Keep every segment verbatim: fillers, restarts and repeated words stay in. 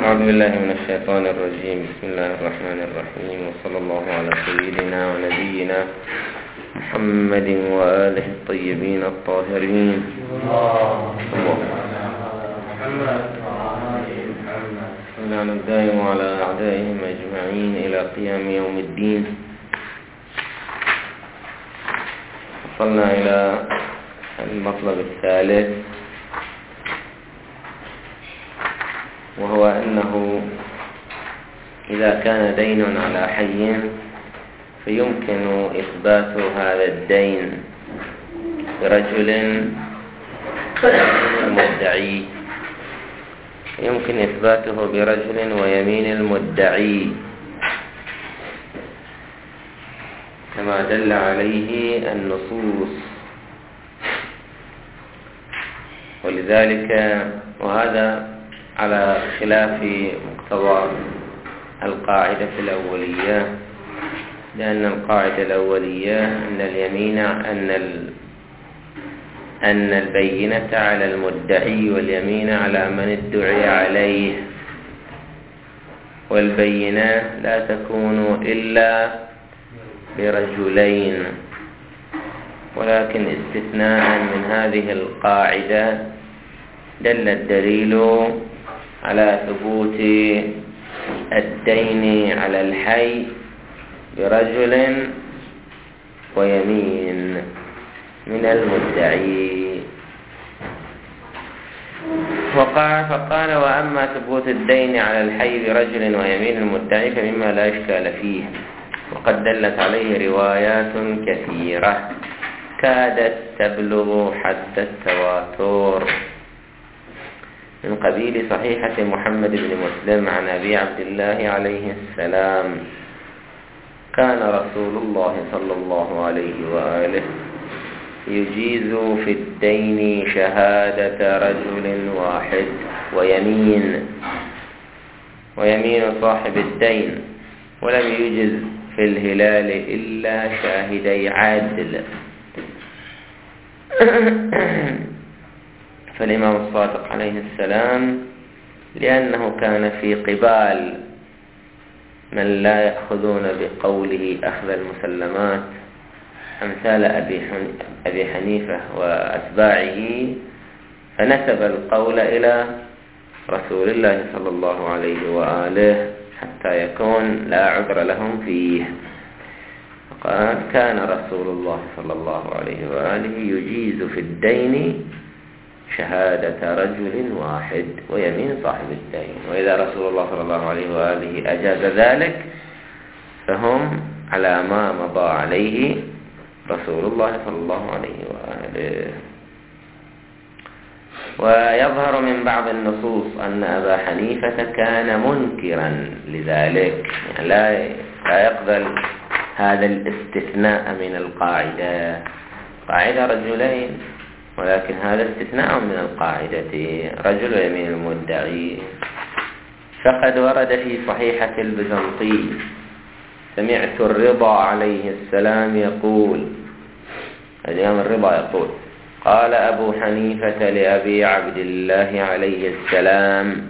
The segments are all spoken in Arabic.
أعوذ بالله من الشيطان الرجيم. بسم الله الرحمن الرحيم، وصلى الله على سيدنا ونبينا محمد وآله الطيبين الطاهرين. اللعنة الدائم على أعدائهم أجمعين إلى قيام يوم الدين. وصلنا إلى المطلب الثالث، وهو أنه إذا كان دين على حي فيمكن إثبات هذا الدين برجل المدعي، يمكن إثباته برجل ويمين المدعي كما دل عليه النصوص. ولذلك وهذا على خلاف مقتضى القاعدة الأولية، لأن القاعدة الأولية أن اليمين أن ال أن البينة على المدعي واليمين على من ادعي عليه، والبينة لا تكون إلا برجلين. ولكن استثناء من هذه القاعدة دل الدليل على ثبوت الدين على الحي برجل ويمين من المدعي. وقال فقال: وأما ثبوت الدين على الحي برجل ويمين المدعي فمما لا إشكال فيه، وقد دلت عليه روايات كثيرة كادت تبلغ حد التواتر، من قبيل صحيحة محمد بن مسلم عن أبي عبد الله عليه السلام: كان رسول الله صلى الله عليه وآله يجيز في الدين شهادة رجل واحد ويمين ويمين صاحب الدين، ولم يجز في الهلال إلا شاهدي عدل. فالإمام الصادق عليه السلام لأنه كان في قبال من لا يأخذون بقوله أخذ المسلمات أمثال أبي حنيفة وأتباعه، فنسب القول إلى رسول الله صلى الله عليه وآله حتى يكون لا عذر لهم فيه. فقال: كان رسول الله صلى الله عليه وآله يجيز في الدين شهادة رجل واحد ويمين صاحب الدين. وإذا رسول الله صلى الله عليه وآله أجاز ذلك فهم على ما مضى عليه رسول الله صلى الله عليه وآله. ويظهر من بعض النصوص أن أبا حنيفة كان منكرا لذلك، يعني لا لا يقبل هذا الاستثناء من القاعدة، قاعدة رجلين، ولكن هذا استثناء من القاعدة رجل يمين المدعي. فقد ورد في صحيحة البيزنطي: سمعت الرضا عليه السلام يقول، الإمام الرضا يقول: قال أبو حنيفة لأبي عبد الله عليه السلام: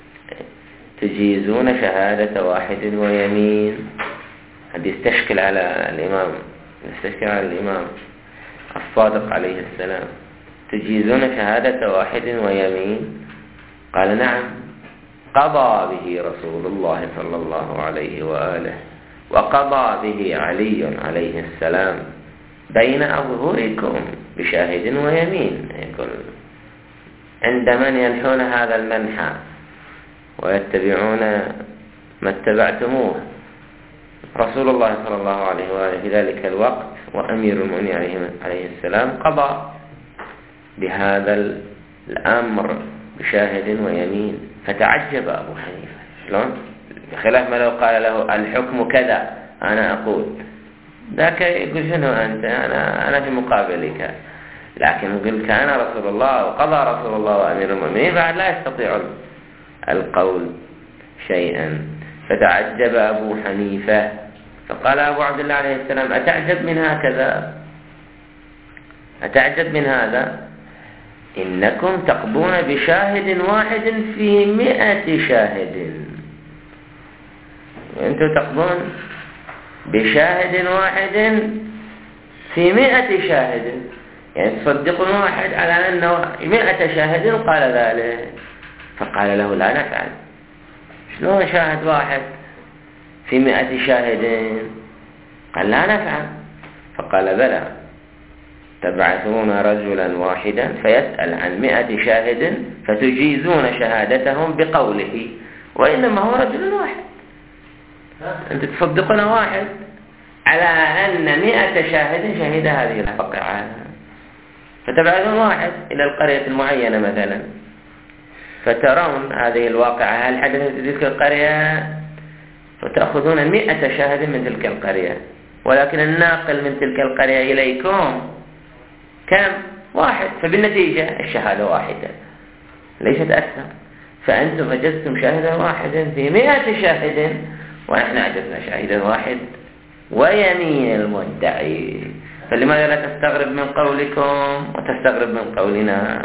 تجيزون شهادة واحد ويمين؟ هذا يستشكل على الإمام يستشكل على الإمام الصادق عليه السلام: تجيزون شهادة واحد ويمين؟ قال: نعم، قضى به رسول الله صلى الله عليه وآله، وقضى به علي عليه السلام بين أظهركم بشاهد ويمين. يقول عند من ينحون هذا المنحى ويتبعون ما اتبعتموه رسول الله صلى الله عليه وآله في ذلك الوقت وأمير المؤمنين عليه السلام قضى بهذا الأمر بشاهد ويمين. فتعجب أبو حنيفة، شلون؟ بخلاف ما لو قال له الحكم كذا أنا أقول، ذاك يقول شنو أنت، أنا أنا في مقابلك. لكن يقول كان رسول الله وقضى رسول الله وأمير المؤمنين، بعد لا يستطيع القول شيئا. فتعجب أبو حنيفة، فقال أبو عبد الله عليه السلام: أتعجب من هكذا؟ أتعجب من هذا؟ إنكم تقضون بشاهد واحد في مئة شاهد. وأنتم تقضون بشاهد واحد في مئة شاهد، يعني تصدقون واحد على أنه مئة شاهد قال ذلك. فقال له لا نفعل. شلون شاهد واحد في مئة شاهد؟ قال لا نفعل. فقال بلى، تبعثون رجلا واحدا فيسأل عن مئة شاهد فتجيزون شهادتهم بقوله وإنما هو رجل واحد. أنت تصدقون واحد على أن مئة شاهد شهد هذه الواقعة، فتبعثون واحد إلى القرية المعينة مثلا فترون هذه الواقعة هل حدثت في تلك القرية، فتأخذون مئة شاهد من تلك القرية، ولكن الناقل من تلك القرية إليكم كم؟ واحد، فبالنتيجة الشهادة واحدة ليست أكثر. فأنتم أجزتم شاهدا واحدا في مئة شاهد، ونحن أجزنا شاهدا واحد ويمين المدعي. فلماذا لا تستغرب من قولكم وتستغرب من قولنا؟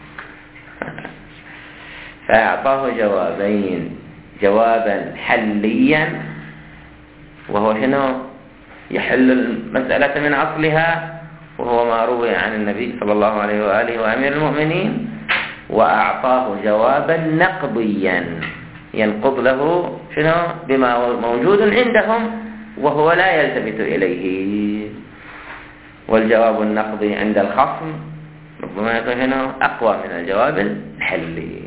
فأعطاه جوابين، جوابا حليا وهو شنو؟ يحل المسألة من أصلها، وهو ما روي عن النبي صلى الله عليه وآله وأمير المؤمنين. وأعطاه جوابا نقضيا ينقض له شنو؟ بما هو موجود عندهم وهو لا يلتفت إليه. والجواب النقضي عند الخصم ربما يكون شنو؟ أقوى من الجواب الحلي.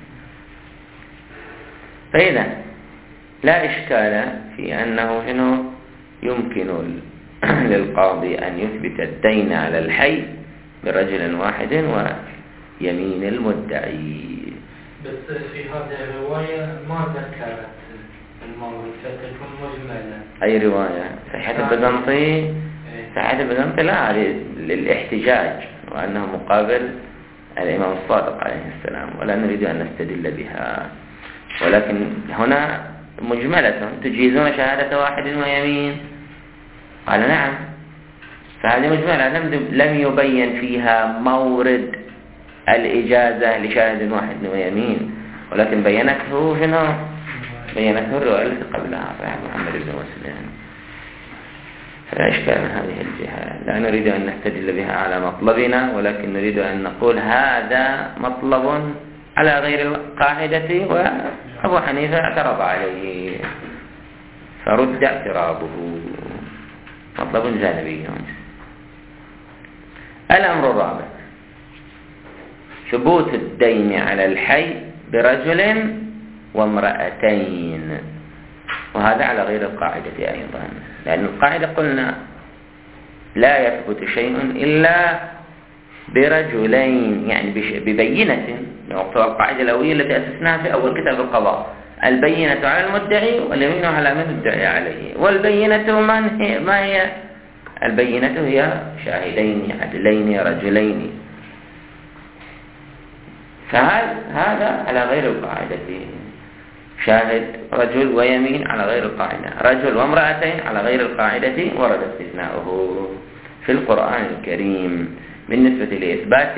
فإذا لا إشكال في أنه شنو؟ يمكن للقاضي أن يثبت الدين على الحي برجل واحد ويمين المدعي. بس في هذه الرواية ما ذكرت الموت فتكون مجملة. أي رواية؟ صحيح البيزنطي؟ صحيح البيزنطي لا، هذه للاحتجاج وأنه مقابل الإمام الصادق عليه السلام، ولا نريد أن نستدل بها. ولكن هنا مجملة، تجيزون شهادة واحد ويمين؟ قال نعم. فهذه مجملة لم يبين فيها مورد الإجازة لشاهد واحد ويمين، ولكن بينته شنو؟ بينته الرواية التي قبلها صحيح محمد بن مسلم. فلا إشكال من هذه الجهة، لا نريد أن نستدل بها على مطلبنا، ولكن نريد أن نقول هذا مطلب على غير القاعدة، وأبو حنيفة اعترض عليه فرد اعتراضه، مطلب جانبي. الأمر الرابع ثبوت الدين على الحي برجل وامرأتين، وهذا على غير القاعدة أيضا، لأن القاعدة قلنا لا يثبت شيء إلا برجلين، يعني ببينة، وقتها القاعدة الأولية التي أسسناها في أول كتاب القضاء، البينة على المدعي واليمين على من ادعي عليه. والبينة من هي؟ ما هي البينة؟ هي شاهدين عدلين رجلين. فهذا على غير القاعدة، شاهد رجل ويمين على غير القاعدة، رجل وامرأتين على غير القاعدة، ورد استثناؤه في القرآن الكريم بالنسبة لإثبات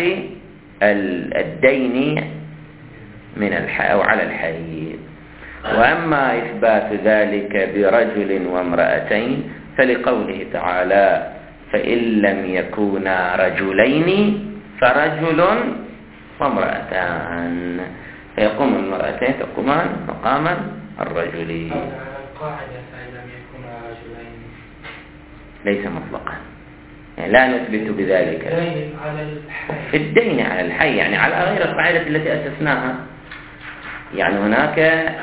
الدين من الحي أو على الحي. وأما إثبات ذلك برجل وامرأتين فلقوله تعالى فإن لم يكونا رجلين فرجل وامرأتان، فيقوم المرأتين تقومان مقاما الرجل. القاعدة فإن لم يكونا رجلين ليس مطلقا، يعني لا نثبت بذلك في الدين على الحي، يعني على غير القاعدة التي أسسناها. يعني هناك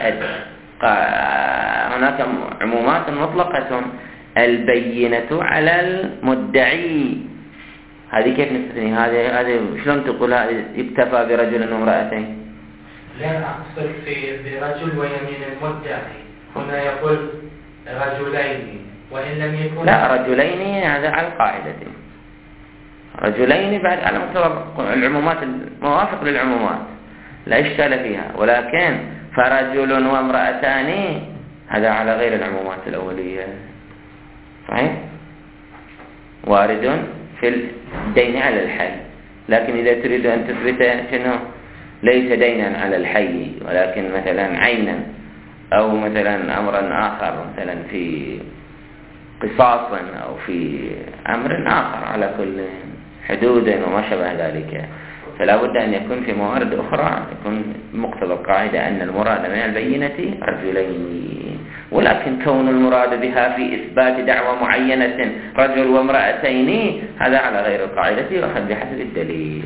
هناك عمومات مطلقة، البينة على المدعي، هذه كيف نستثني؟ هذه هذه شلون تقول هذه اكتفى برجل وامرأتين؟ لا أقصد في برجل ويمين المدعي، هنا يقول رجلين وإن لم يكن لا رجلين، هذا على القاعدة، رجلين بعد على مستوى العمومات الموافق للعمومات لا إشكال فيها، ولكن فرجل وامرأتان هذا على غير العمومات الأولية. صحيح؟ وارد في الدين على الحي، لكن إذا تريد أن تثبت شنو ليس دينا على الحي ولكن مثلا عينا أو مثلا أمرا آخر مثلا في قصاص أو في أمر آخر على كل حدود وما شابه ذلك، فلا بد أن يكون في موارد أخرى يكون مقتضى القاعدة أن المراد من البينة رجلين، ولكن كون المراد بها في إثبات دعوة معينة رجل وامرأتين هذا على غير القاعدة وخذ بحسب الدليل.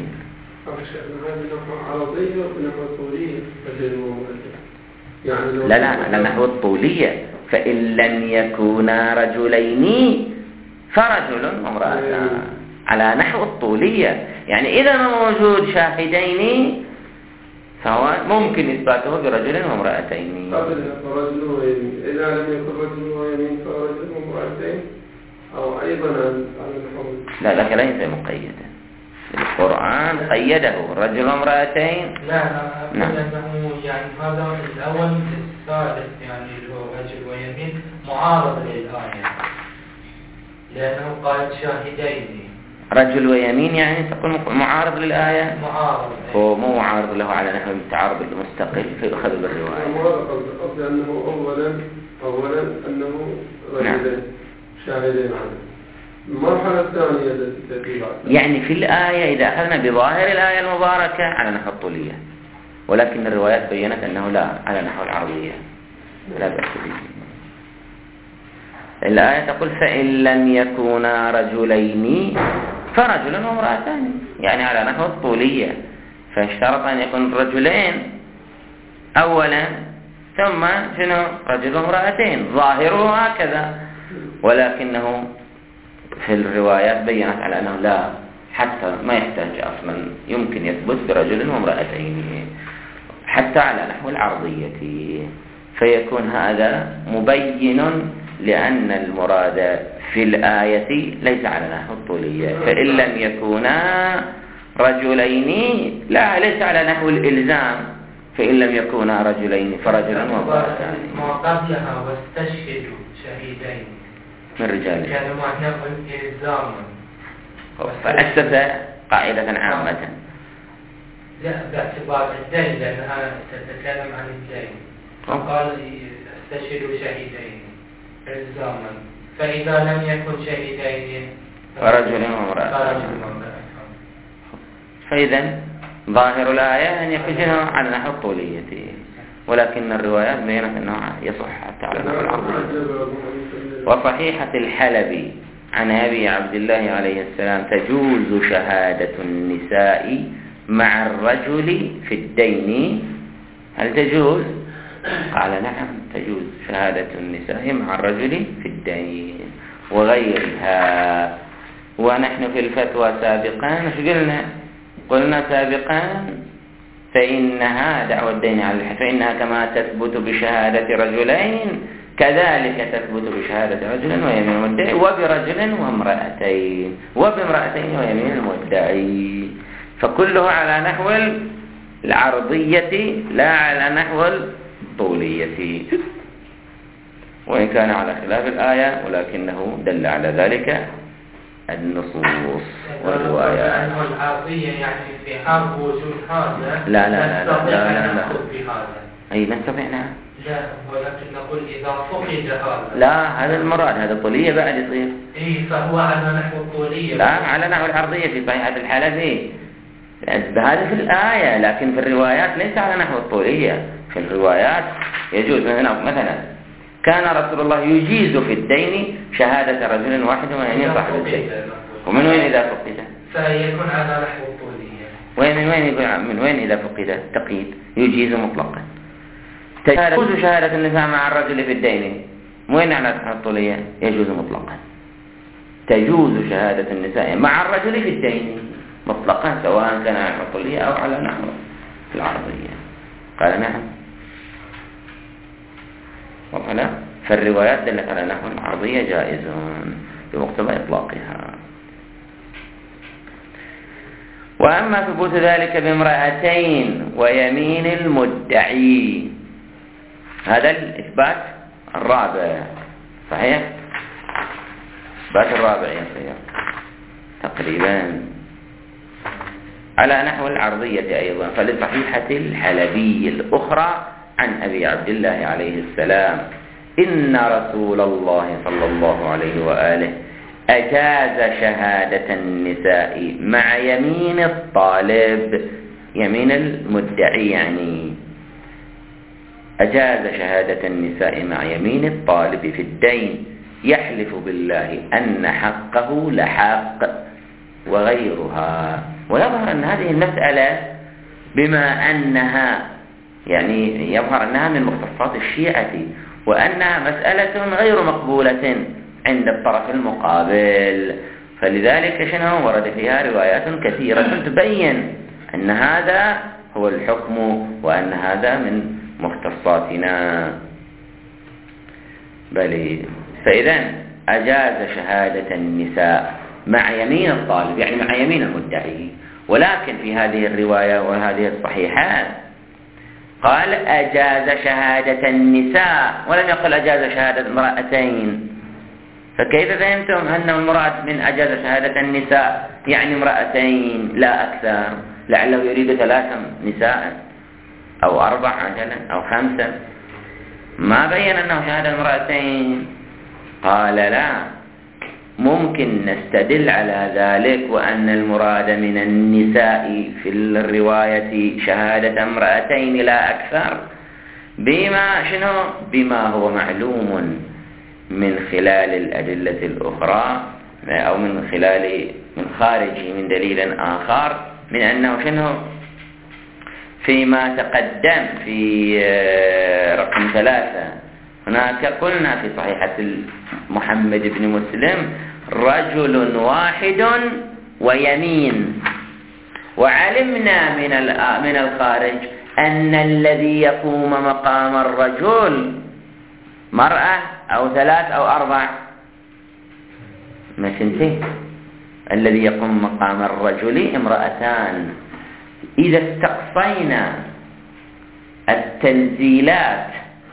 لا لا على نحو الطولية، فإن لم يكونا رجلين فرجل وامرأتان على نحو الطولية، يعني إذا ما موجود شاهدين فهو ممكن إثباته برجل وامرأتين. إذا لم يكن رجل ويمين فرجل وامرأتين أو أيضا على نحو. لا ذاك ليس مقيدا، القرآن قيده رجل وامرأتين. لا لا نعم. لأنه يعني هذا الأول الثالث يعني اللي هو رجل ويمين معارض للآية، لأنه قال شاهدين رجل ويمين يعني تقول معارض للآية، معارض هو مو معارض له على نحو التعارض المستقل فيؤخذ بالرواية. قصد أنه أولا أولا أنه رجلين شاهدين عنه. المرحلة الثانية التي يعني في الآية إذا أخذنا بظاهر الآية المباركة على نحو الطولية، ولكن الروايات بيّنت أنه لا على نحو العرضية لا بأس به. الآية تقول فإن لم يكونا رجلين فرجل وامرأتان، يعني على نحو الطولية، فاشترط أن يكون رجلين أولا ثم شنو رجل وامرأتين، ظاهره هكذا، ولكنه في الروايات بيّنت على أنه لا، حتى ما يحتاج أصلا يمكن يثبت برجل وامرأتين حتى على نحو العرضية، فيكون هذا مبين لأن المراد في الآية ليس على نحو الطولية. فإن لم يكونا رجلين لا ليس على نحو الإلزام، فإن لم يكونا رجلين فرجل وامرأتان. ما قبلها واستشهدوا شهيدين من رجال كانوا معناه الإلزام، فأسس قاعدة عامة. لا باعتبار الدين لأنها تتكلم عن الدين، فقال استشهدوا شهيدين إلزاما، فإذا لم يكن شهيدين فرجل وامرأة. فإذا ظاهر الآية أن يكون على نحو الطولية، ولكن الروايات بينت أنه يصح حتى على نحو العرضية. وصحيحة الحلبي عن أبي عبد الله عليه السلام تجوز شهادة النساء مع الرجل في الدين، هل تجوز؟ قال نعم تجوز شهادة النساء مع الرجل في الدين وغيرها. ونحن في الفتوى سابقا مش قلنا قلنا سابقا فإنها دعوى الدين على الحي فإنها كما تثبت بشهادة رجلين كذلك تثبت بشهادة رجل ويمين المدعي وبرجل وامرأتين وبامرأتين ويمين المدعي، فكله على نحو العرضية لا على نحو الطولية، وإن كان على خلاف الآية ولكنه دل على ذلك النصوص والروايات. العرضية يعني في حرب وجود هذا لا لا لا لا لا لا أي نستطيع نعم لا، ولكن نقول إذا فقد هذا لا هذا المراد هذا طولية بعد يصير إيه فهو على نحو الطولية لا على نحو العرضية في صحيحة الحلبي، هذا في الآية لكن في الروايات ليس على نحو الطولية. في الروايات يجوز مثلا مثلا كان رسول الله يجيز في الدين شهادة رجل واحد ومن صاحب الدين، ومن وين إذا فقد فيكون على نحو الطولية، وين من وين يقول من وين إذا فقد تقييد يجيز مطلقا. تجوز شهادة النساء مع الرجل في الدين وين على نحو الطولية يجوز مطلقا، تجوز شهادة النساء مع الرجل في الدين مطلقا سواء كان على نحو الطولية أو على نحو العرضية. قال نعم وقال فالروايات دلت على نحو العرضية جائزون بمقتضى إطلاقها. وأما ثبوت ذلك بامرأتين ويمين المدعي هذا الإثبات الرابع صحيح؟ الإثبات الرابع يا سيدي تقريبا على نحو العرضية أيضا. فلصحيحة الحلبي الأخرى عن أبي عبد الله عليه السلام: إن رسول الله صلى الله عليه وآله أجاز شهادة النساء مع يمين الطالب، يمين المدعي يعني، أجاز شهادة النساء مع يمين الطالب في الدين يحلف بالله أن حقه لحق وغيرها. ويظهر أن هذه المسألة بما أنها يعني يظهر أنها من مختصات الشيعة، وأنها مسألة غير مقبولة عند الطرف المقابل، فلذلك شنو ورد فيها روايات كثيرة تبين أن هذا هو الحكم وأن هذا من مختصاتنا. بل فإذا أجاز شهادة النساء مع يمين الطالب، يعني مع يمين المدعي. ولكن في هذه الرواية وهذه الصحيحات قال أجاز شهادة النساء، ولم يقل أجاز شهادة امرأتين. فكيف فهمتم أن المراد من أجاز شهادة النساء يعني امرأتين لا أكثر؟ لعله يريد ثلاثة نساء أو أربع مثلا أو خمسة، ما بين أنه شهادة امرأتين. قال لا، ممكن نستدل على ذلك وأن المراد من النساء في الرواية شهادة امرأتين لا أكثر بما شنو بما هو معلوم من خلال الأدلة الأخرى، أو من خلال من خارج من دليل آخر، من أنه شنو فيما تقدم في رقم ثلاثة هناك قلنا في صحيحة محمد بن مسلم رجل واحد ويمين، وعلمنا من من الخارج أن الذي يقوم مقام الرجل مرأة أو ثلاث أو أربع، ما سنتين الذي يقوم مقام الرجل امرأتان. إذا استقصينا التنزيلات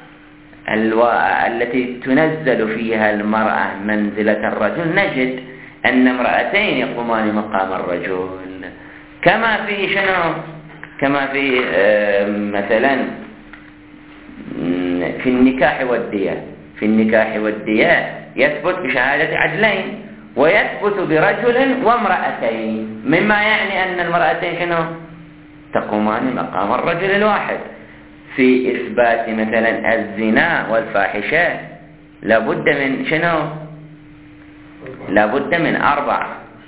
التي تنزل فيها المرأة منزلة الرجل نجد أن امرأتين يقومان مقام الرجل، كما في شنو كما في مثلا في النكاح والدية. في النكاح والدية يثبت بشهادة عدلين ويثبت برجل وامرأتين، مما يعني أن المرأتين شنو تقومان مقام الرجل الواحد. في إثبات مثلا الزنا والفاحشة لابد من شنو لابد من أربع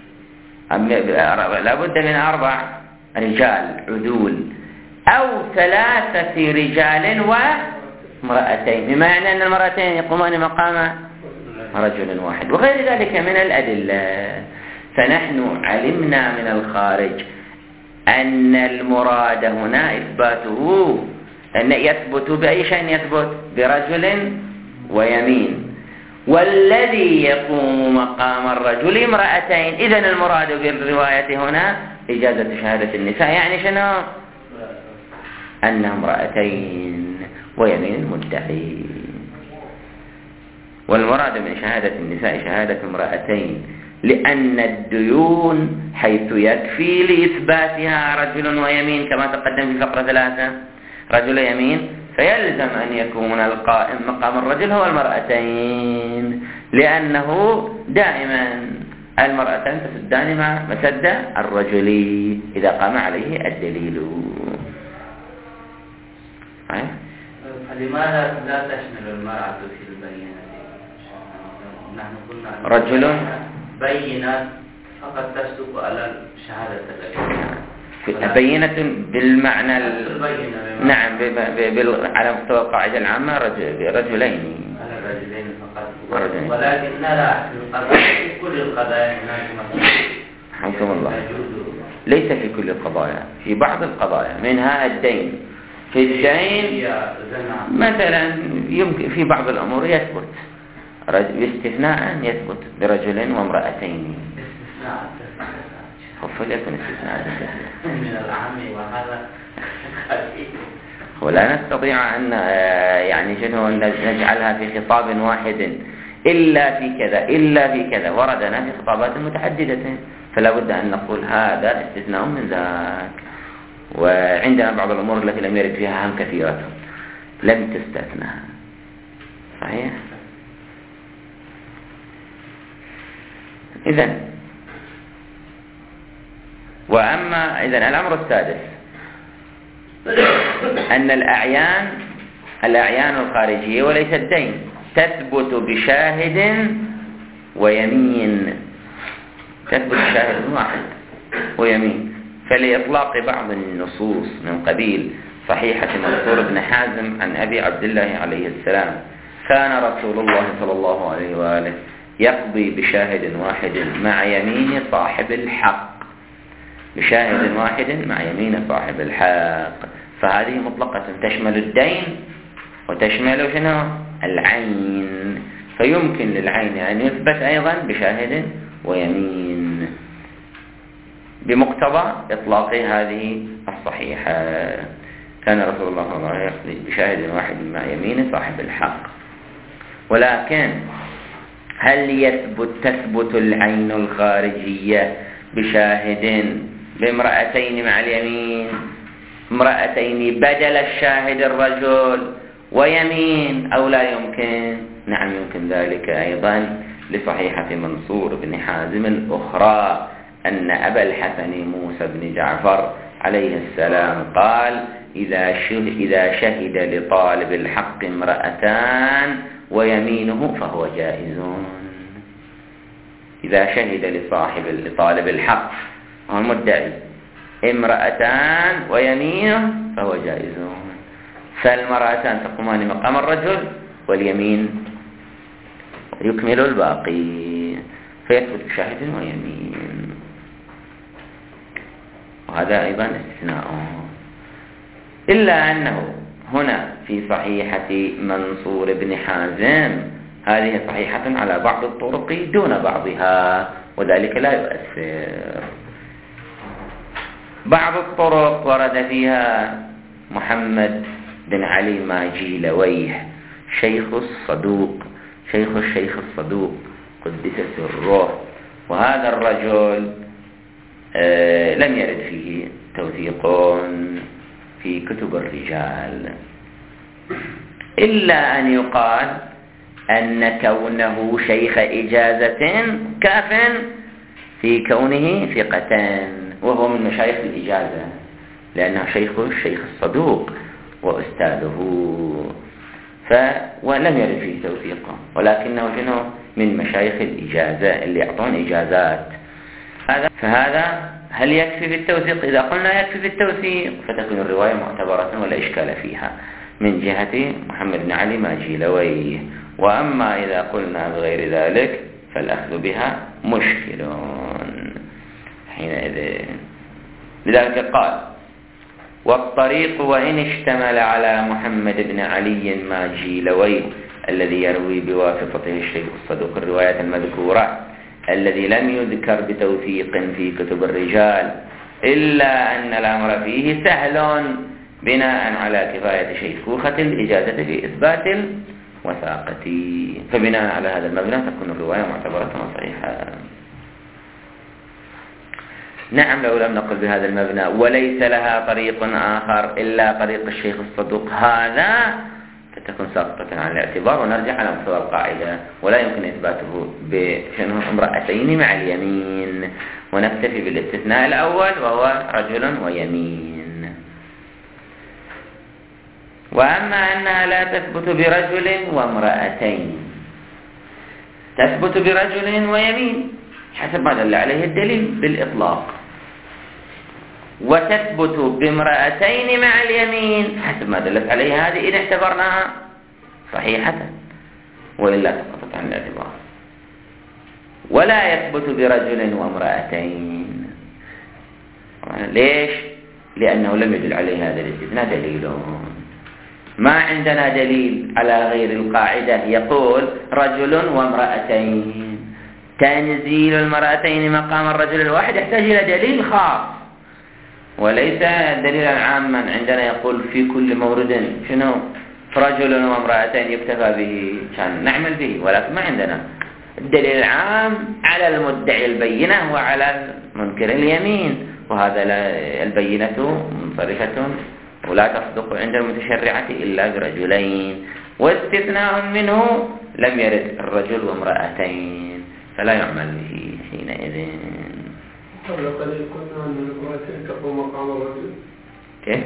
لابد من أربع رجال عدول أو ثلاثة رجال وامرأتين، بما يعني أن المرأتين يقومان مقام رجل واحد، وغير ذلك من الأدلة. فنحن علمنا من الخارج أن المراد هنا إثباته أن يثبت بأي شيء يثبت برجل ويمين، والذي يقوم مقام الرجل امرأتين. إذن المراد بالرواية هنا إجازة شهادة النساء، يعني شنو أنها امرأتين ويمين المدعي. والمراد من شهادة النساء شهادة امرأتين، لأن الديون حيث يكفي لإثباتها رجل ويمين كما تقدم في فقرة ثلاثة رجل يمين، فيلزم أن يكون القائم مقام الرجل هو المرأتين، لأنه دائما المرأتين تسدان مع مسد الرجل إذا قام عليه الدليل. فلماذا لا تشمل المرأة في البينة؟ نحن قلنا رجل بينة فقط تصدق على شهادة الرجل، بينة بالمعنى ال... نعم ب... ب... ب... على مستوى القاعدة العامة رجل... رجلين على الرجلين فقط، رجلين. ولكن نرى في القضايا في كل القضايا هناك حكم الله ليس في كل القضايا، في بعض القضايا منها الدين. في الدين مثلا يمكن في بعض الأمور يثبت باستثناء يثبت برجل وامرأتين. خف ليكن استثناء من العام وهذا ولا نستطيع أن يعني شنو نجعلها في خطاب واحد إلا في كذا إلا في كذا. وردنا في خطابات متعددة فلا بد أن نقول هذا استثناء من ذاك. وعندنا بعض الأمور التي لم يرد فيها هم كثيرة لم تستثنى. صحيح؟ إذن وأما إذن الأمر السادس أن الأعيان الأعيان الخارجية وليس الدين تثبت بشاهد ويمين، تثبت بشاهد واحد ويمين. فلإطلاق بعض النصوص من قبيل صحيحة منصور بن حازم عن أبي عبد الله عليه السلام كان رسول الله صلى الله عليه وآله يقضي بشاهد واحد مع يمين صاحب الحق، بشاهد واحد مع يمين صاحب الحق. فهذه مطلقة تشمل الدين وتشمل شنو؟ العين. فيمكن للعين أن يثبت أيضا بشاهد ويمين بمقتضى إطلاق هذه الصحيحة. كان رسول الله صلى الله عليه وسلم يقضي بشاهد واحد مع يمين صاحب الحق. ولكن هل يثبت تثبت العين الخارجية بشاهد بامرأتين مع اليمين، امرأتين بدل الشاهد الرجل ويمين، أو لا يمكن؟ نعم يمكن ذلك أيضا لصحيحة منصور بن حازم الأخرى أن أبا الحسن موسى بن جعفر عليه السلام قال إذا إذا شهد لطالب الحق امرأتان ويمينه فهو جائز. إذا شهد لصاحب لطالب الحق هو المدعي امرأتان ويمينه فهو جائز. فالمرأتان تقومان مقام الرجل واليمين يكمل الباقي، فيثبت بشاهد ويمين. وهذا أيضا استثناء، إلا أنه هنا في صحيحة منصور بن حازم هذه صحيحة على بعض الطرق دون بعضها، وذلك لا يؤثر. بعض الطرق ورد فيها محمد بن علي ماجيلويه شيخ الصدوق، شيخ الشيخ الصدوق قدس سره، وهذا الرجل آه لم يرد فيه توثيق في كتب الرجال، إلا أن يقال أن كونه شيخ إجازة كاف في كونه ثقة، وهو من مشايخ الإجازة لأنه شيخ الشيخ الصدوق وأستاذه، ف ولم يرد فيه توثيقه، ولكنه شنو من مشايخ الإجازة اللي يعطون إجازات. هذا فهذا هل يكفي في التوثيق؟ إذا قلنا يكفي في التوثيق فتكون الرواية معتبرة ولا إشكال فيها من جهة محمد بن علي ماجيلويه. وأما إذا قلنا بغير ذلك فالأخذ بها مشكل حينئذ. لذلك قال والطريق وإن اشتمل على محمد بن علي ماجيلويه الذي يروي بواسطته الشيخ الصدوق الروايات المذكورة الذي لم يذكر بتوثيق في كتب الرجال، إلا أن الأمر فيه سهل بناء على كفاية شيخوخة الإجازة في إثبات الوثاقة، فبناء على هذا المبنى تكون الرواية معتبرة وصحيحة. نعم لو لم نقل بهذا المبنى وليس لها طريق آخر إلا طريق الشيخ الصدوق هذا فتكون ساقطة عن الاعتبار، ونرجع على مستوى القاعدة ولا يمكن إثباته بشنو امرأتين مع اليمين، ونكتفي بالاستثناء الأول وهو رجل ويمين. وأما أنها لا تثبت برجل وامرأتين، تثبت برجل ويمين حسب ما دل عليه الدليل بالإطلاق، وتثبت بامرأتين مع اليمين حسب ما دلت عليه هذه إن اعتبرناها صحيحة، وإلا سقطت عن الاعتبار. ولا يثبت برجل وامرأتين. ليش؟ لأنه لم يدل عليه هذا الاستثناء دليل. ما عندنا دليل على غير القاعدة يقول رجل وامرأتين، تنزيل المرأتين مقام الرجل الواحد يحتاج إلى دليل خاص وليس دليلا عاما عندنا يقول في كل مورد شنو رجل وامرأتين يكتفى به كان نعمل به، ولكن ما عندنا الدليل العام على المدعي البينة وعلى منكر اليمين، وهذا البينة منصرفة ولا تصدق عند المتشرعة إلا برجلين، واستثناء منه لم يرد الرجل وامرأتين فلا يعمل به حينئذ. قبل قليل قلنا أن المرأتين تقوم مقام الرجل. كيف؟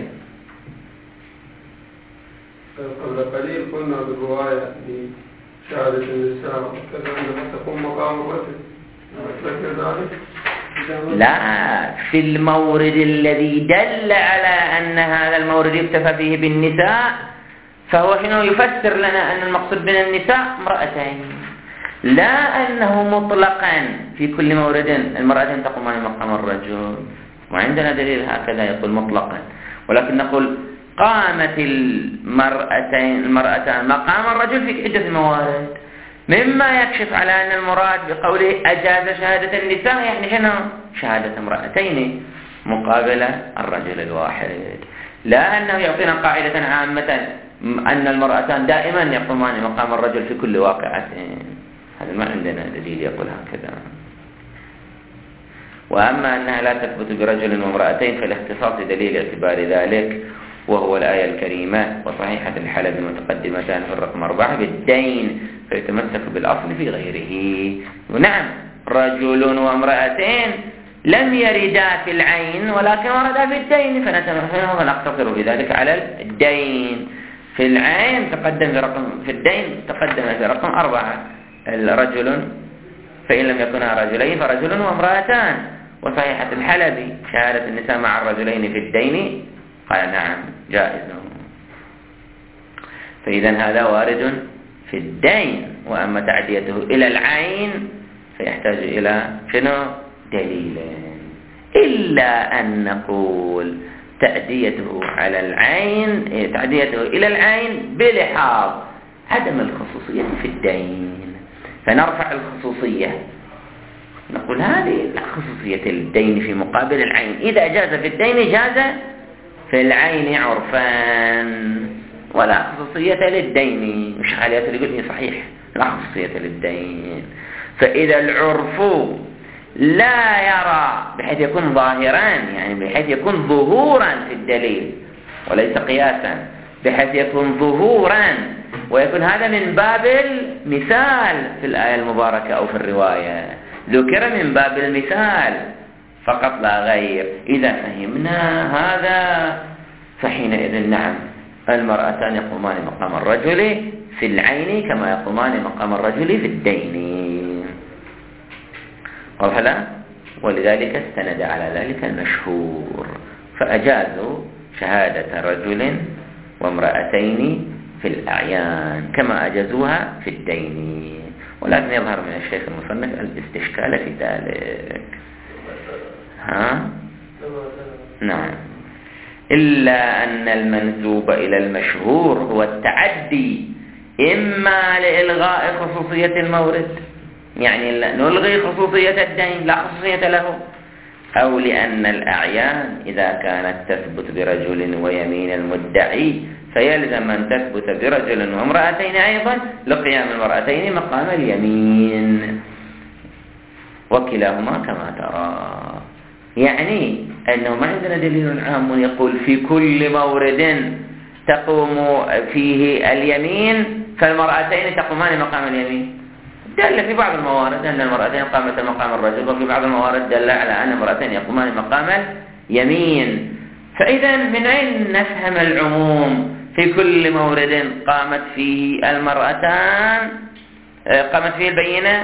قبل قليل قلنا بالرواية لشهادة النساء وكذا أنها تقوم مقام الرجل، أتذكر ذلك؟ لا، في المورد الذي دل على أن هذا المورد يكتفى فيه بالنساء فهو هنا يفسر لنا أن المقصود من النساء امرأتين، لا أنه مطلقا في كل مورد المرأتين تقومان مقام الرجل. وعندنا دليل هكذا يقول مطلقا، ولكن نقول قامت المرأتين المرأتان مقام الرجل في عدة موارد، مما يكشف على أن المراد بقوله أجاز شهادة النساء يعني شنو؟ شهادة امرأتين مقابل الرجل الواحد، لا أنه يعطينا قاعدة عامة أن المرأتان دائما يقومان مقام الرجل في كل واقعة. هذا ما عندنا دليل يقول هكذا. وأما أنها لا تثبت برجل وامرأتين فالاختصاص دليل اعتبار ذلك، وهو الآية الكريمة وصحيحة الحلب المتقدمتان في الرقم أربعة بالدين فيتمسك بالأصل في غيره. ونعم رجل وامرأتين لم يردا في العين ولكن وردا في الدين، فنتمثله ونقتصر بذلك على الدين. في العين تقدم في رقم في الدين تقدم في رقم أربعة الرجل، فإن لم يكونا رجلين فرجل وامرأتان. وصحيحة الحلبي شهادة النساء مع الرجلين في الدين قال نعم جائز. فإذا هذا وارد في الدين، وأما تعديته إلى العين فيحتاج إلى شنو؟ دليل. إلا أن نقول تأديته على العين تعديته إلى العين بلحاظ عدم الخصوصية في الدين، فنرفع الخصوصية نقول هذه لا خصوصية الدين في مقابل العين، إذا جاز في الدين جاز في العين عرفان، ولا خصوصية للدين. مش حاليات اللي قلت صحيح لا خصوصية للدين. فإذا العرف لا يرى بحيث يكون ظاهران، يعني بحيث يكون ظهورا في الدليل وليس قياسا، بحيث يكون ظهورا ويكون هذا من باب المثال في الآية المباركة أو في الرواية، ذكر من باب المثال فقط لا غير. إذا فهمنا هذا فحينئذ نعم المرأتان يقومان مقام الرجل في العين كما يقومان مقام الرجل في الدين. واضح لا؟ ولذلك استند على ذلك المشهور، فأجازوا شهادة رجل وامرأتين في الأعيان كما أجازوها في الدين. ولكن يظهر من الشيخ المصنف الاستشكال في ذلك. ها؟ نعم. إلا أن المنسوب إلى المشهور هو التعدي إما لإلغاء خصوصية المورد، يعني نلغي خصوصية الدين لا خصوصية له، أو لأن الأعيان إذا كانت تثبت برجل ويمين المدعي فيلزم أن تثبت برجل وامرأتين أيضا لقيام المرأتين مقام اليمين، وكلاهما كما ترى. يعني أنه ما عندنا دليل عام يقول في كل مورد تقوم فيه اليمين فالمرأتين تقومان مقام اليمين. دل في بعض الموارد أن المرأتين قامتا مقام الرجل، وفي بعض الموارد دل على أن المرأتين يقومان مقام اليمين. فإذا من أين نفهم العموم في كل مورد قامت فيه المرأتان قامت فيه البينة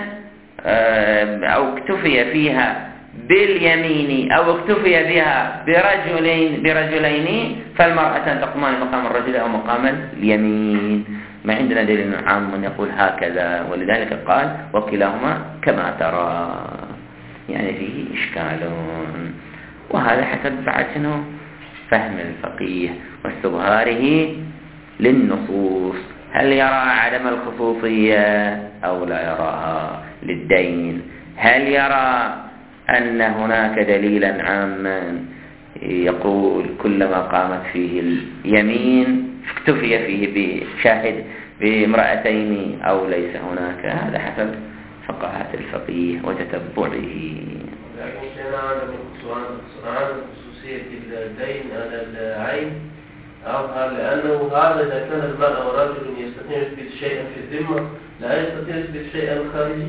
أو اكتفي فيها باليمين أو اكتفي بها برجلين برجلين فالمرأتان تقومان مقام الرجل أو مقام اليمين؟ ما عندنا دليل عام يقول هكذا، ولذلك قال وكلاهما كما ترى، يعني فيه إشكال. وهذا حسب بعد شنو فهم الفقيه واستظهاره للنصوص، هل يرى عدم الخصوصية أو لا يراها للدين، هل يرى أن هناك دليلا عاما يقول كلما قامت فيه اليمين اكتفي فيه بشاهد بامرأتين أو ليس هناك. هذا حسب فقهات الفقيه وتتبعه. عدم عدم خصوصية الدين على العين أظهر، لأنه هذا إذا كان المرأة ورجل يستطيع يثبت شيئا في الذمة لا يستطيع يثبت شيئا خارجي.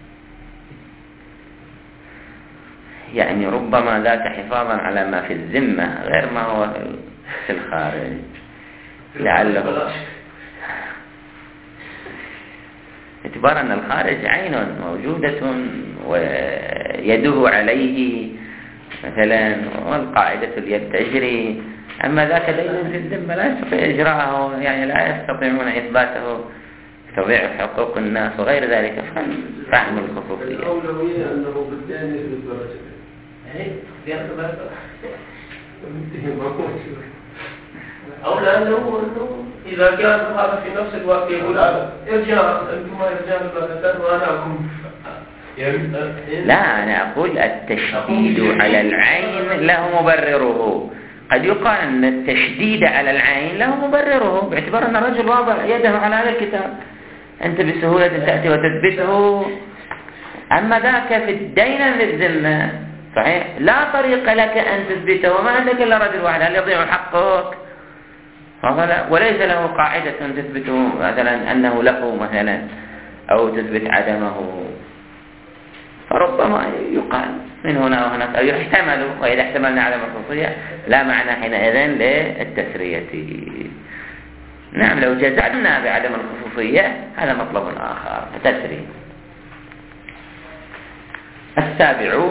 يعني ربما ذاك حفاظا على ما في الذمة غير ما هو في الخارج، لعله اعتبار أن الخارج عين موجودة ويده عليه مثلا، والقاعدة اليد تجري، أما ذاك دين في الذمة لا يستطيع إجراءه، يعني لا يستطيعون إثباته، تضيع حقوق الناس وغير ذلك. فهم الخصوصية الأولوية أنه بالدين يثبت درجته. إيه أو لأنه إذا كان هذا في نفس الوقت يقول ارجع أنتم ارجعوا البلدان وأنا أكون. لا، أنا أقول التشديد على العين له مبرره. قد يقال أن التشديد على العين له مبرره باعتبار أن الرجل واضع يده على هذا الكتاب، أنت بسهولة تأتي وتثبته. أما ذاك في الدين للذمة صحيح لا طريق لك أن تثبته، وما عندك إلا رجل واحد، هل يضيع حقك؟ وليس له قاعدة تثبته مثلا أنه له مثلا أو تثبت عدمه. فربما يقال من هنا وهناك أو يحتمل، وإذا احتملنا عدم الخصوصية لا معنى حينئذ للتسرية. نعم، لو جزمنا بعدم الخصوصية هذا مطلب آخر تسري. السابع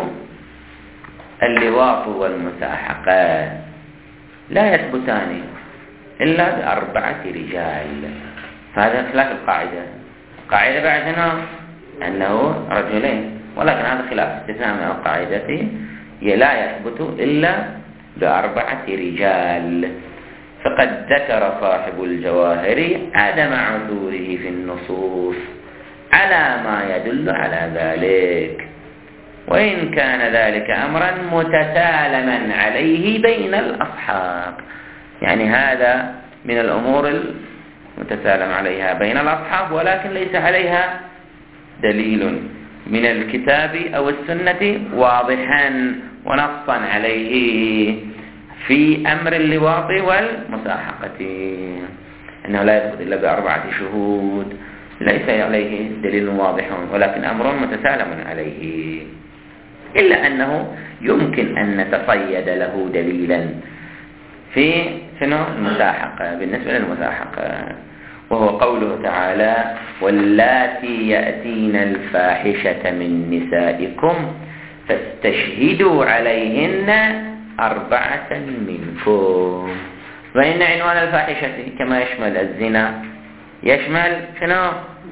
اللواط والمساحقة لا يثبتان إلا بأربعة رجال. فهذا خلاف القاعدة. القاعدة بعد هنا أنه رجلين، ولكن هذا خلاف استثناء من القاعدة، لا يثبت إلا بأربعة رجال. فقد ذكر صاحب الجواهر عدم عثوره في النصوص على ما يدل على ذلك، وإن كان ذلك أمرا متسالما عليه بين الأصحاب. يعني هذا من الأمور المتسالم عليها بين الأصحاب، ولكن ليس عليها دليل من الكتاب أو السنة واضحا ونصا عليه في أمر اللواط والمساحقة، أنه لا يثبت إلا بأربعة شهود، ليس عليه دليل واضح، ولكن أمر متسالم عليه، إلا أنه يمكن أن نتصيد له دليلا في شنو المساحقة. بالنسبة للمساحقة وهو قوله تعالى: واللاتي يأتين الفاحشة من نسائكم فاستشهدوا عليهن أربعة منكم. وإن عنوان الفاحشة كما يشمل الزنا يشمل شنو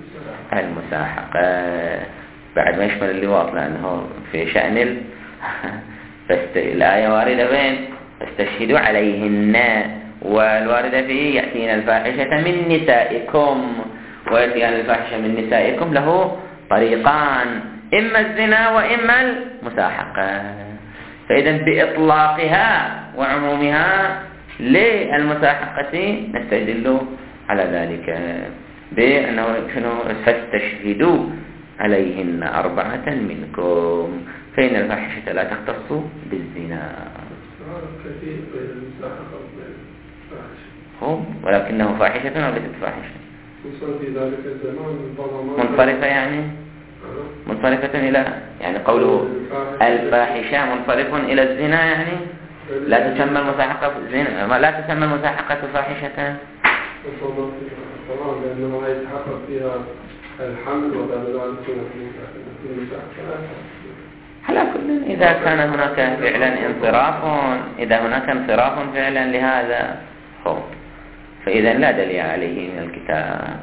المساحقة بعد ما يشمل اللواط، لأنه في شأن ال... فست... الآية واردة وين؟ فاستشهدوا عليهن، والواردة فيه يأتين الفاحشة من نسائكم، ويأتين الفاحشة من نسائكم له طريقان، إما الزنا وإما المساحقة. فإذا بإطلاقها وعمومها للمساحقة نستدل على ذلك بأنه فاستشهدوا عليهن أربعة منكم، فإن الفاحشة لا تختص بالزنا هم، ولكنه فاحشة وليست فاحشة منصرفة، يعني منصرفة إلى، يعني قوله الفاحشة منصرف إلى الزنا، يعني لا تسمى المساحقة زنا، لا تسمى المساحقة فاحشة طبعا لأنه لا يتحقق فيها الحمل وبعد ذلك تكون مساحقة. على كل إذا كان هناك فعلا انصراف، إذا هناك انصراف فعلا لهذا هو، فإذا لا دليل عليه من الكتاب.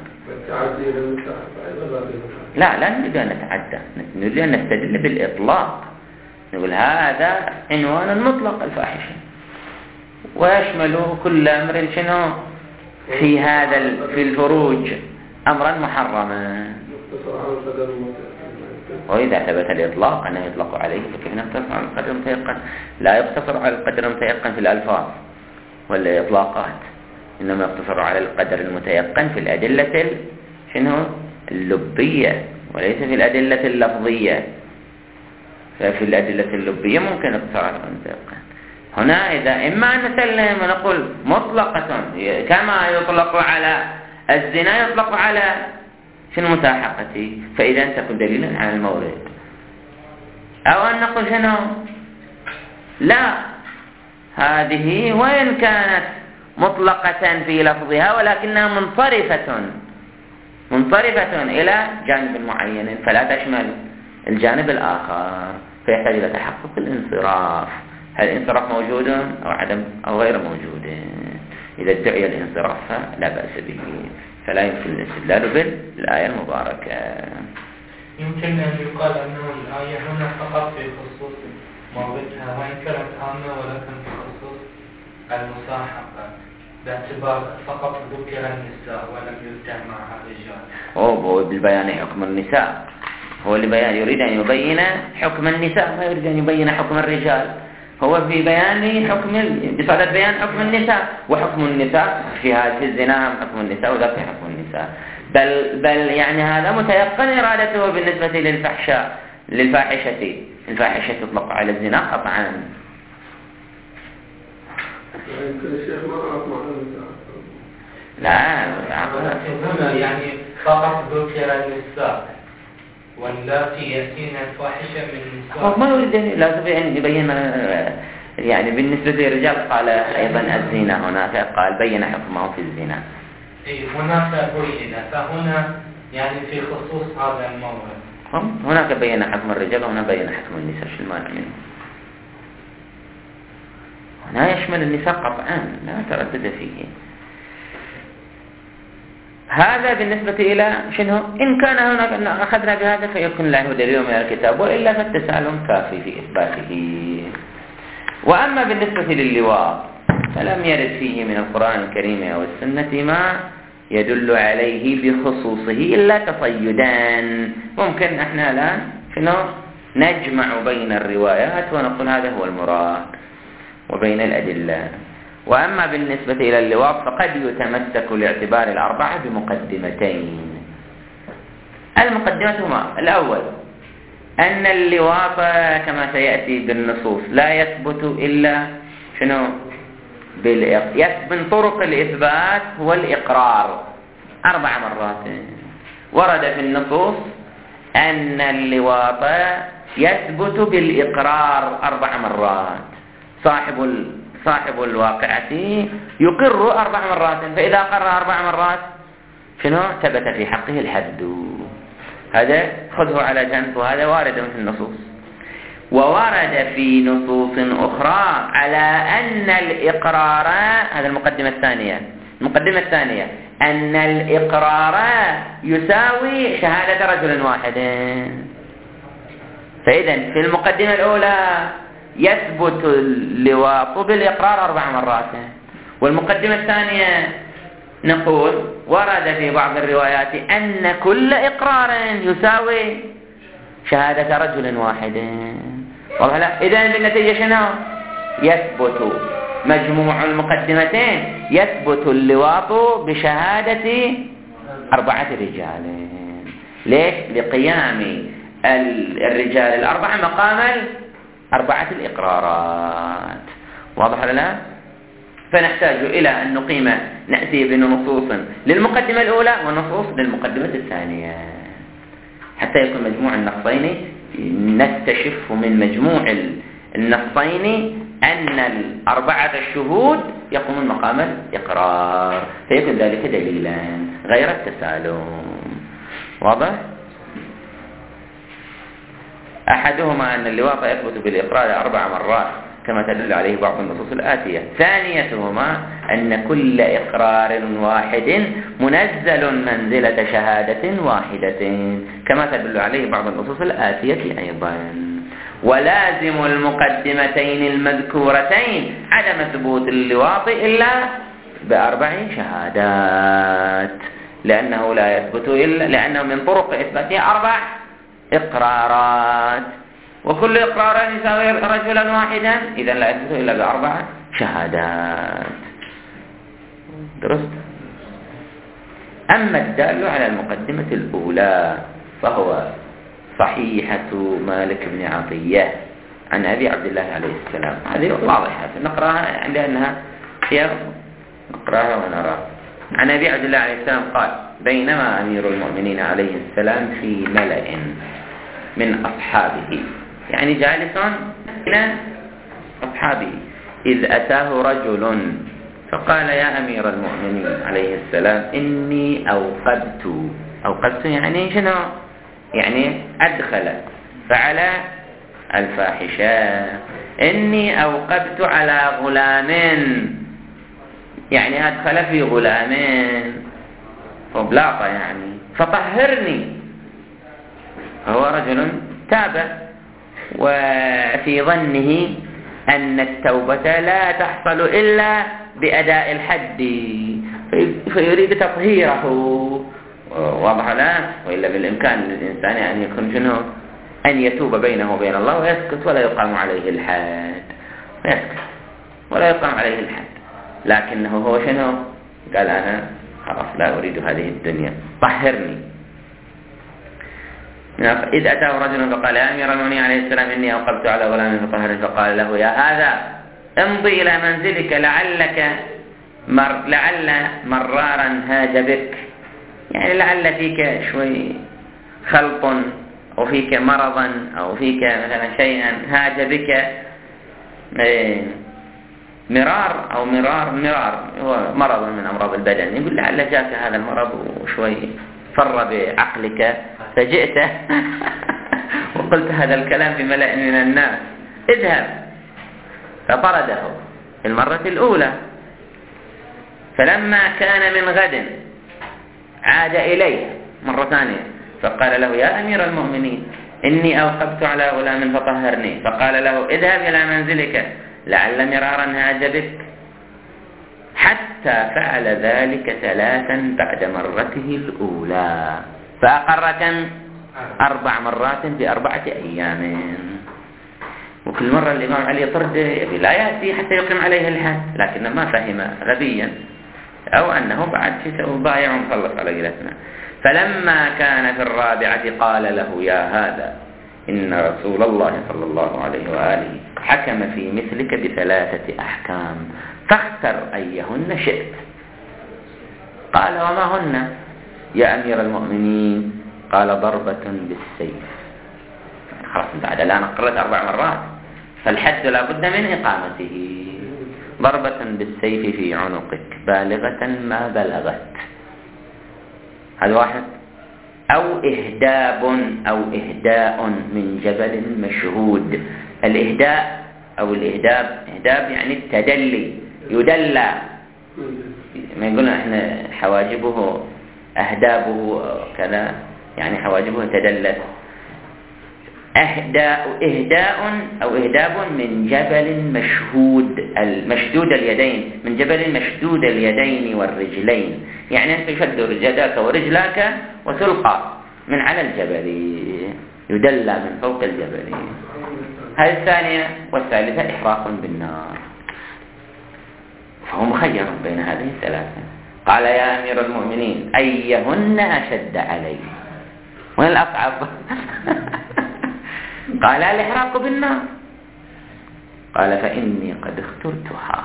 لا لا نريد أن نتعدى، نريد أن نستدل بالإطلاق، نقول هذا عنوان مطلق الفاحشة ويشمل كل أمر شنو في هذا في الفروج أمرا محرما. وإذا ثبت الإطلاق أنه يطلق عليه فكيف نقتصر على القدر المتيقن؟ لا يقتصر على القدر المتيقن في الألفاظ ولا إطلاقات، إنما يقتصر على القدر المتيقن في الأدلة شنو اللبية وليس في الأدلة اللفظية. في الأدلة اللبية ممكن اقتراض منطق. هنا إذا إما أن نسلم ونقول مطلقة كما يطلق على الزنا يطلق على في المساحقة، فإذا تكون دليلا على المورد، أو أن نقول شنو لا، هذه وإن كانت مطلقة في لفظها ولكنها منصرفة منصرفة إلى جانب معين فلا تشمل الجانب الآخر، فيحتاج إلى تحقق الانصراف. هل الانصراف موجود أو عدم أو غير موجود؟ إذا ادعي الانصراف لا بأس به، فلا يمكن الاستدلال بالآية المباركة. يمكن أن يقال أنه الآية هنا فقط في خصوص موردها وإن كانت عامة، ولكن في خصوص المساحقة باعتبار فقط ذكر النساء ولم يذكر معها الرجال. هو بالبيان حكم النساء، هو اللي يريد أن يبين حكم النساء، ما يريد أن يبين حكم الرجال. هو في بيان حكم بصدد بيان حكم النساء، وحكم النساء في هذه الزنا حكم النساء وذاك حكم النساء، بل بل يعني هذا متيقن إرادته بالنسبة للفحشاء للفاحشة. الفاحشة تطلق على الزنا قطعا. لا هنا يعني فقط ذكر النساء واللاتي يأتين الفاحشة من النساء. ما يريد لا يستطيع أن يبين يعني بالنسبة للرجال قال أيضا الزنا، هناك قال بين حكمه في الزنا. إيه هناك بين، فهنا يعني في خصوص هذا المورد. هناك بين حكم الرجال وهنا بين حكم النساء، شو المانع منه؟ هنا يشمل النساء قطعا لا تردد فيه. هذا بالنسبة إلى شنو؟ إن كان هناك أن أخذنا بهذا فيكون له دليل من الكتاب، وإلا فالتسالم كافي في إثباته. وأما بالنسبة للواط فلم يرد فيه من القرآن الكريم أو السنة ما يدل عليه بخصوصه إلا تصيدان. ممكن احنا الآن شنو نجمع بين الروايات ونقول هذا هو المراد وبين الأدلة. وأما بالنسبة إلى اللواط فقد يتمسك لاعتبار الأربعة بمقدمتين. المقدمة هما: الأول أن اللواط كما سيأتي بالنصوص لا يثبت إلا شنو بالإقرار، من طرق الإثبات هو الإقرار أربع مرات. ورد في النصوص أن اللواط يثبت بالإقرار أربع مرات. صاحب ال صاحب الواقعة يقر أربع مرات، فإذا قر أربع مرات شنو ثبت في حقه الحد. هذا خذه على جنب، وهذا وارد في النصوص. وورد في نصوص أخرى على أن الإقرار، هذا المقدمة الثانية المقدمة الثانية أن الإقرار يساوي شهادة رجل واحد. فإذا في المقدمة الأولى يثبت اللواط بالإقرار أربع مرات، والمقدمة الثانية نقول ورد في بعض الروايات أن كل إقرار يساوي شهادة رجل واحد. واضح لا؟ إذن بالنتيجة شنو؟ يثبت مجموع المقدمتين، يثبت اللواط بشهادة أربعة رجال. ليش؟ لقيام الرجال الأربعة مقام أربعة الإقرارات. واضح لنا؟ فنحتاج إلى أن نقيم نأتي بنصوص للمقدمة الأولى ونصوص للمقدمة الثانية حتى يكون مجموع النصين. نستشف من مجموع النصين أن الأربعة الشهود يقومون مقام الإقرار، فيكون ذلك دليلا غير التسالم. واضح؟ أحدهما أن اللواط يثبت بالإقرار أربع مرات كما تدل عليه بعض النصوص الآتية. ثانيتهما أن كل إقرار واحد منزل منزلة شهادة واحدة كما تدل عليه بعض النصوص الآتية أيضا. ولازم المقدمتين المذكورتين عدم ثبوت اللواط إلا بأربع شهادات، لأنه لا يثبت إلا لأنه من طرق إثباتها أربع إقرارات، وكل إقرار يساوي رجلا واحدا، إذن لا يثبت إلا بأربع شهادات. درست؟ أما الدال على المقدمة الأولى فهو صحيحة مالك بن عطية عن أبي عبد الله عليه السلام. هذه واضحة نقرأها لأنها هي نقرأها ونراها. عن أبي عبد الله عليه السلام قال: بينما أمير المؤمنين عليه السلام في ملأ من أصحابه، يعني جالس بين أصحابه، إذ أتاه رجل فقال: يا أمير المؤمنين عليه السلام إني أوقبت. أوقبت يعني شنو؟ يعني أدخل فعل الفاحشة. إني أوقبت على غلام، يعني أدخل في غلام وبلاطة يعني، فطهرني. هو رجل تاب وفي ظنه أن التوبة لا تحصل إلا بأداء الحد، فيريد تطهيره. واضح الآن؟ وإلا بالإمكان للإنسان أن يكون شنو؟ أن يتوب بينه وبين الله ويسكت ولا يقام عليه الحد، يسكت ولا يقام عليه الحد. لكنه هو شنو؟ قال: أنا خلاص لا أريد هذه الدنيا، طهرني. إذ أتاه رجل فقال: يا أمير المؤمنين عليه السلام إني أوقبت على غلام فطهرني. فقال له: يا هذا امضي إلى منزلك، لعلك مر لعل مرارا هاج بك، يعني لعل فيك شوي خلط أو فيك مرضا أو فيك مثلا شيئا هاج بك، مرار أو مرار مرار هو مرض من أمراض البدن. يقول لعل جاك هذا المرض وشوي فر بعقلك فجئت وقلت هذا الكلام في ملأ من الناس، اذهب. فطرده في المرة الأولى. فلما كان من غد عاد إليه مرة ثانية فقال له: يا أمير المؤمنين إني أوقبت على غلام فطهرني. فقال له: اذهب إلى منزلك لعل مرارا هاج بك، حتى فعل ذلك ثلاثا بعد مرته الأولى، فأقر كم؟ أربع مرات في أربعة أيام. وكل مرة الإمام علي طرد يبي لا يأتي حتى يقيم عليه الحد، لكنه ما فهم غبيا أو أنه بعد شيء بايع ومخلص على قلتنا. فلما كان في الرابعة قال له: يا هذا إن رسول الله صلى الله عليه وآله حكم في مثلك بثلاثة أحكام فاختر أيهن شئت. قال: وما هن يا أمير المؤمنين؟ قال: ضربة بالسيف. خلاص بعد الآن أقرت أربع مرات، فالحد لا بد من إقامته. ضربة بالسيف في عنقك بالغة ما بلغت. هذا واحد. أو إهداب أو إهداء من جبل مشهود. الإهداء أو الإهداب، إهداب يعني التدلي، يدلى. ما يقولون إحنا حواجبه أهدابه كذا، يعني حواجبه تدلت. إهداء إهداء أو إهداب من جبل مشهود، المشدود اليدين، من جبل مشدود اليدين والرجلين، يعني أنت يشد يداك ورجلاك وتلقى من على الجبل، يدلى من فوق الجبل. هذه الثانية. والثالثة إحراق بالنار. فهو مخير بين هذه الثلاثة. قال: يا أمير المؤمنين أيهن أشد علي؟ وين الأصعب؟ قال: الإحراق بالنار. قال: فإني قد اخترتها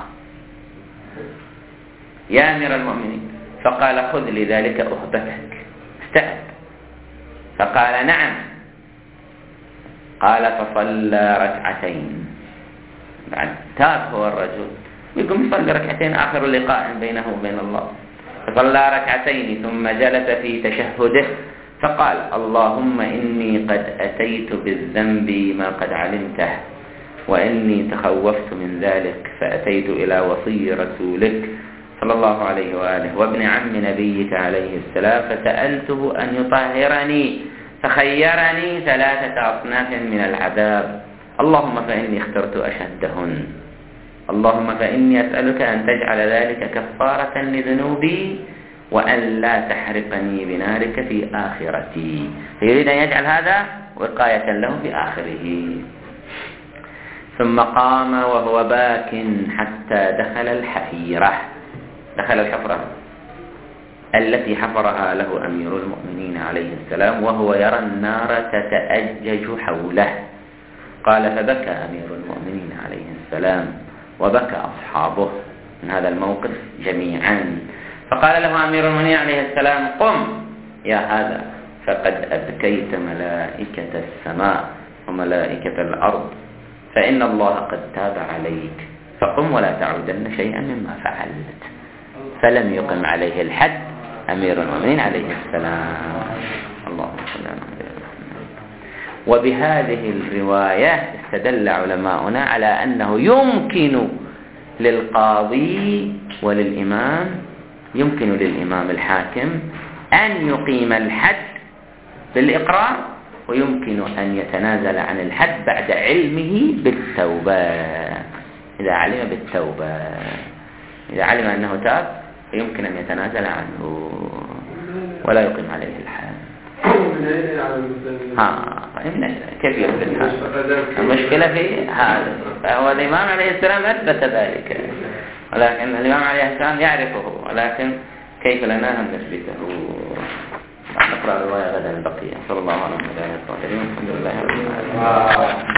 يا أمير المؤمنين. فقال: خذ لذلك أهبتك، استعد. فقال: نعم. قال: فصلى ركعتين. بعد تاب هو الرجل يقوم يصلي ركعتين، آخر لقاء بينه وبين الله. فصلى ركعتين ثم جلس في تشهده فقال: اللهم إني قد أتيت بالذنب ما قد علمته، وإني تخوفت من ذلك فأتيت إلى وصي رسولك صلى الله عليه وآله وابن عم نبيك عليه السلام فسألته أن يطهرني فخيرني ثلاثة أصناف من العذاب. اللهم فإني اخترت أشدهن. اللهم فإني أسألك أن تجعل ذلك كفارة لذنوبي وأن لا تحرقني بنارك في آخرتي. فيريد أن يجعل هذا وقاية له في آخره. ثم قام وهو باك حتى دخل الحفيرة. دخل الحفرة التي حفرها له أمير المؤمنين عليه السلام وهو يرى النار تتأجج حوله. قال فبكى أمير المؤمنين عليه السلام وبكى أصحابه من هذا الموقف جميعا. فقال له أمير المؤمنين عليه السلام قم يا هذا فقد أبكيت ملائكة السماء وملائكة الأرض، فإن الله قد تاب عليك، فقم ولا تعودن شيئا مما فعلت. فلم يقم عليه الحد أمير المؤمنين عليه السلام. اللهم صل على محمد. وبهذه الرواية استدل علماؤنا على أنه يمكن للقاضي وللإمام يمكن للإمام الحاكم أن يقيم الحد بالإقرار، ويمكن أن يتنازل عن الحد بعد علمه بالتوبة. إذا علم بالتوبة، إذا علم أنه تاب يمكن أن يتنازل عنه ولا يقيم عليه الحد. ها كيف يثبت هذا؟ المشكلة في هذا. فهو الإمام عليه السلام أثبت ذلك، ولكن الإمام عليه السلام يعرفه، ولكن كيف لنا أن نثبته؟ نقرأ رواية غدا البقية. صلى الله عليه وسلم. الحمد لله رب العالمين.